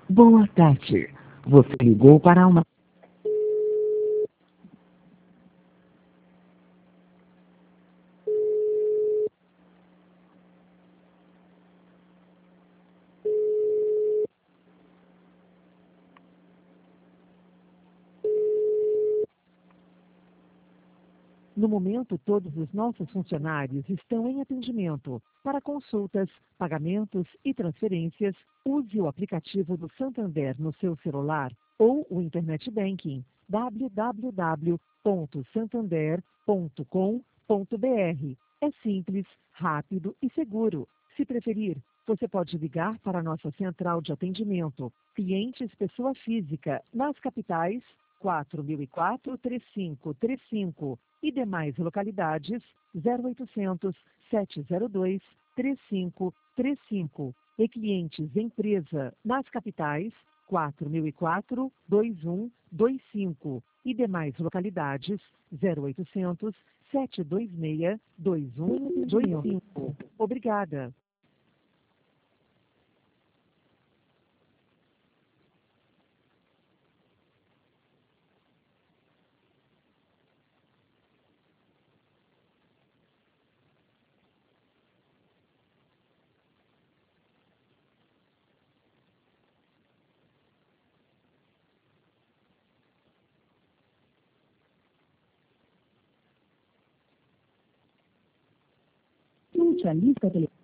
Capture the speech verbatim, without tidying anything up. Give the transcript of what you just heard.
Boa tarde. Você ligou para uma... No momento, todos os nossos funcionários estão em atendimento. Para consultas, pagamentos e transferências, use o aplicativo do Santander no seu celular ou o Internet Banking w w w ponto santander ponto com ponto b r. É simples, rápido e seguro. Se preferir, você pode ligar para a nossa central de atendimento, clientes pessoa física, nas capitais quatro mil e quatro, trinta e cinco trinta e cinco e demais localidades zero oitocentos, sete zero dois, três cinco três cinco e clientes empresa nas capitais quatro mil e quatro, vinte e um vinte e cinco e demais localidades zero oitocentos, sete dois seis, dois um dois cinco. Obrigada. Consulte a lista telefônica.